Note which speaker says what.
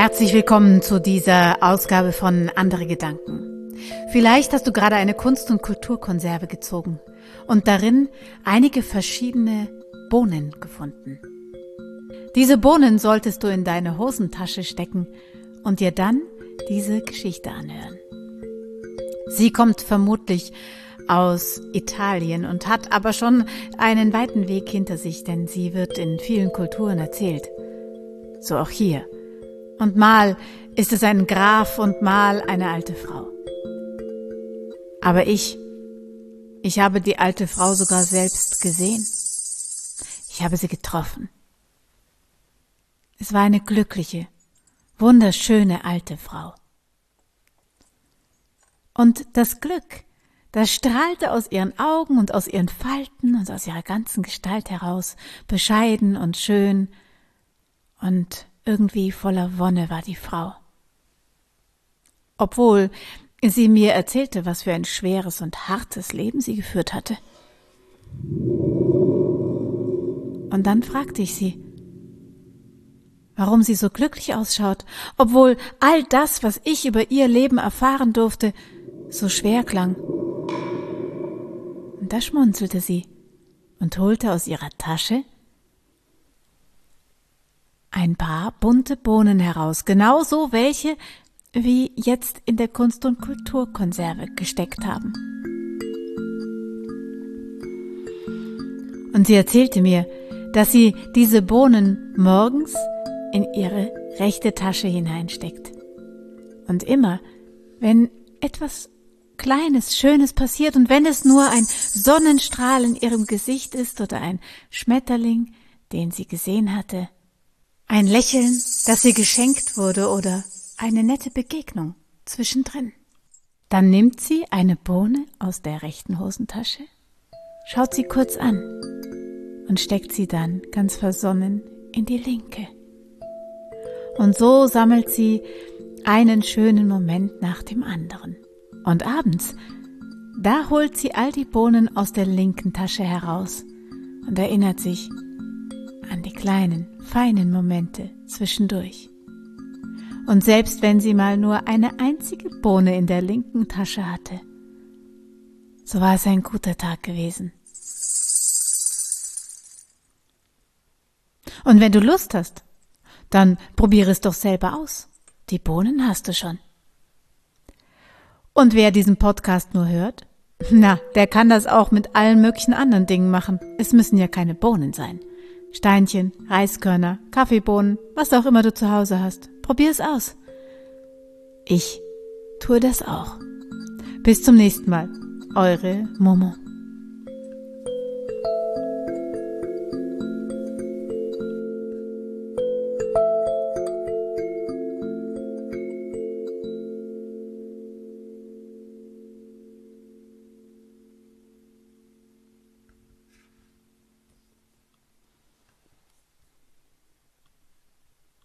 Speaker 1: Herzlich willkommen zu dieser Ausgabe von Andere Gedanken. Vielleicht hast du gerade eine Kunst- und Kulturkonserve gezogen und darin einige verschiedene Bohnen gefunden. Diese Bohnen solltest du in deine Hosentasche stecken und dir dann diese Geschichte anhören. Sie kommt vermutlich aus Italien und hat aber schon einen weiten Weg hinter sich, denn sie wird in vielen Kulturen erzählt. So auch hier. Und mal ist es ein Graf und mal eine alte Frau. Aber ich habe die alte Frau sogar selbst gesehen. Ich habe sie getroffen. Es war eine glückliche, wunderschöne alte Frau. Und das Glück, das strahlte aus ihren Augen und aus ihren Falten und aus ihrer ganzen Gestalt heraus, bescheiden und schön und irgendwie voller Wonne war die Frau. Obwohl sie mir erzählte, was für ein schweres und hartes Leben sie geführt hatte. Und dann fragte ich sie, warum sie so glücklich ausschaut, obwohl all das, was ich über ihr Leben erfahren durfte, so schwer klang. Und da schmunzelte sie und holte aus ihrer Tasche ein paar bunte Bohnen heraus, genauso welche wie jetzt in der Kunst- und Kulturkonserve gesteckt haben. Und sie erzählte mir, dass sie diese Bohnen morgens in ihre rechte Tasche hineinsteckt. Und immer, wenn etwas Kleines, Schönes passiert und wenn es nur ein Sonnenstrahl in ihrem Gesicht ist oder ein Schmetterling, den sie gesehen hatte, ein Lächeln, das ihr geschenkt wurde oder eine nette Begegnung zwischendrin. Dann nimmt sie eine Bohne aus der rechten Hosentasche, schaut sie kurz an und steckt sie dann ganz versonnen in die linke. Und so sammelt sie einen schönen Moment nach dem anderen. Und abends, da holt sie all die Bohnen aus der linken Tasche heraus und erinnert sich an die kleinen, feinen Momente zwischendurch. Und selbst wenn sie mal nur eine einzige Bohne in der linken Tasche hatte, so war es ein guter Tag gewesen. Und wenn du Lust hast, dann probiere es doch selber aus. Die Bohnen hast du schon. Und wer diesen Podcast nur hört, der kann das auch mit allen möglichen anderen Dingen machen. Es müssen ja keine Bohnen sein. Steinchen, Reiskörner, Kaffeebohnen, was auch immer du zu Hause hast. Probier es aus. Ich tue das auch. Bis zum nächsten Mal. Eure Momo.